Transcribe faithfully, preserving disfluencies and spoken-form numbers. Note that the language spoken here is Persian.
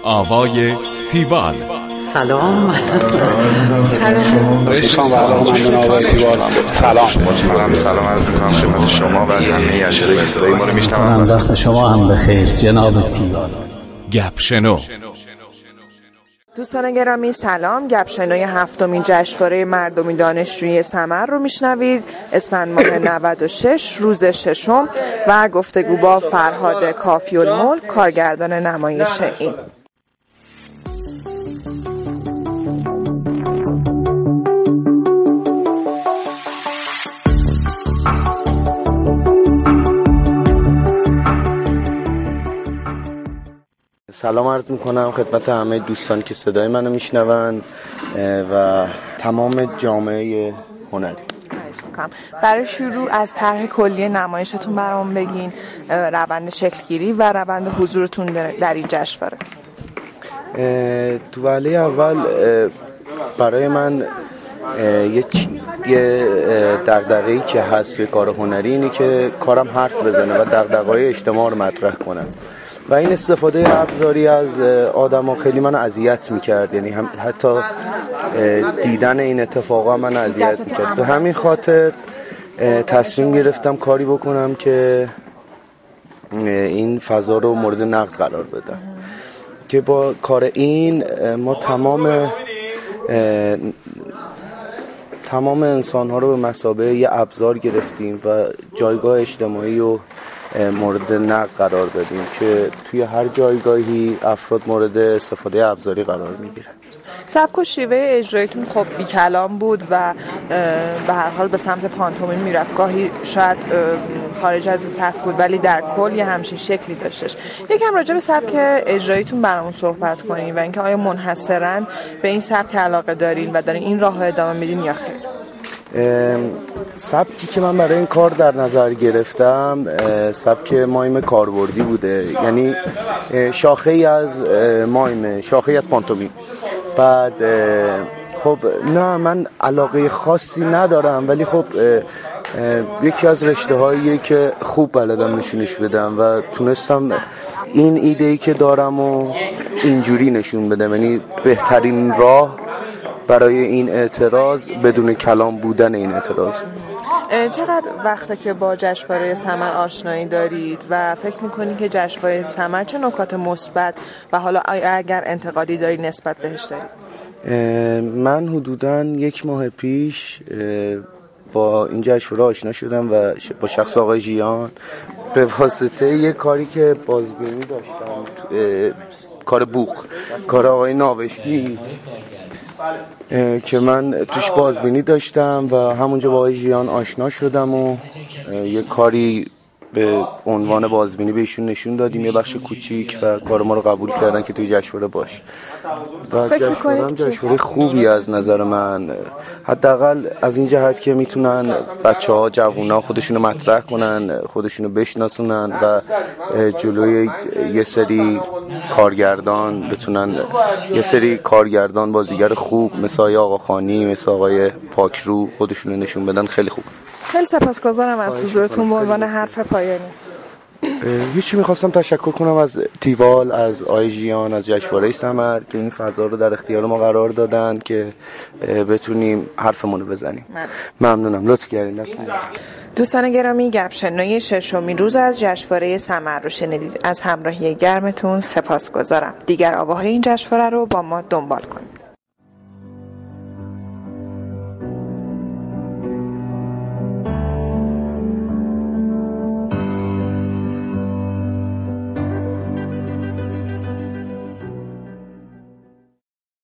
آوای تیوال. سلام. سلام. سلام. سلام. سلام عرض می‌کنم خدمت شما و همه اجرای صدای ما رو میشنوم. وقت شما هم بخیر جناب تیوال. گپ شنو. دوستان گرامی سلام. گپ شنوی هفتمین جشنواره مردمی دانشجویی ثمر رو میشنوید. اسفند ماه نود و شش روز ششم و گفتگو با فرهاد کافی الملک کارگردان نمایش این. سلام عرض میکنم خدمت همه دوستانی که صدای منو میشنون و تمام جامعه هنری. برای شروع از طرح کلی نمایشتون برام بگین، روند شکلگیری و روند حضورتون در این جشنواره. تو وهله اول برای من یه یه دغدغه‌ای که هست توی کار هنری اینه که کارم حرف بزنه و دغدغه‌های اجتماع رو مطرح کنم و این استفاده ابزاری از آدم‌ها خیلی من اذیت می‌کرد، یعنی هم حتی دیدن این اتفاقا من اذیت می‌کرد. به همین خاطر تصمیم گرفتم کاری بکنم که این فضا رو مورد نقد قرار بدم که با کار این ما تمام تمام انسان‌ها رو به مثابه یه ابزار گرفتیم و جایگاه اجتماعی رو مورد نقد قرار دادیم که توی هر جایگاهی افراد مورد استفاده ابزاری قرار میگیرن. سبک و شیوه اجرایتون خب بی کلام بود و به هر حال به سمت پانتومیم میرفت، گاهی شاید خارج از سبک بود ولی در کل یه همچین شکلی داشتش. یکم راجع به سبک اجرایتون برامون صحبت کنین و اینکه آیا منحصراً به این سبک علاقه دارین و دارین این راهو ادامه میدین یا خیر؟ سبکی که من برای این کار در نظر گرفتم سبک مایم کاربردی بوده، یعنی شاخه ای از مایم، شاخه ای از پانتومیم. بعد خب نه من علاقه خاصی ندارم ولی خب یکی از رشته هاییه که خوب بلدم نشونش بدم و تونستم این ایده ای که دارم و اینجوری نشون بدم، یعنی بهترین راه برای این اعتراض بدون کلام بودن این اعتراض. چقدر وقته که با جشنواره ثمر آشنایی دارید و فکر میکنید که جشنواره ثمر چه نکات مثبت و حالا اگر انتقادی دارید نسبت بهش دارید؟ من حدوداً یک ماه پیش با این جشنواره آشنا شدم و با شخص آقای ژیان به واسطه یک کاری که بازبینی داشتم، کار بوق، کار آقای ناوشکی که من توش بازبینی داشتم و همونجا با آقای ژیان آشنا شدم و یه کاری به عنوان بازبینی به ایشون نشون دادیم، یه بخش کوچیک، و کار ما رو قبول کردن که توی جشنواره باشه و جشنواره هم جشنواره خوبی از نظر من، حداقل از این جهت که میتونن بچه‌ها جوونا خودشونو مطرح کنن، خودشونو بشناسونن و جلوی یه سری کارگردان بتونن، یه سری کارگردان بازیگر خوب مثل آقا خانی، مثل آقای پاکرو خودشونو نشون بدن. خیلی خوب. خیلی سپاسگزارم از حضورتون. به عنوان حرف پایانی هیچی میخواستم تشکر کنم از تیوال، از آی ژیان، از جشنواره ثمر که این فضا رو در اختیار ما قرار دادن که بتونیم حرفمون رو بزنیم. ممنونم، لطف کردین. دوستان گرامی، گپ شنوی ششمین روز از جشنواره ثمر رو شنیدید. از همراهی گرمتون سپاسگزارم. دیگر آواهای این جشنواره رو با ما دنبال کنید.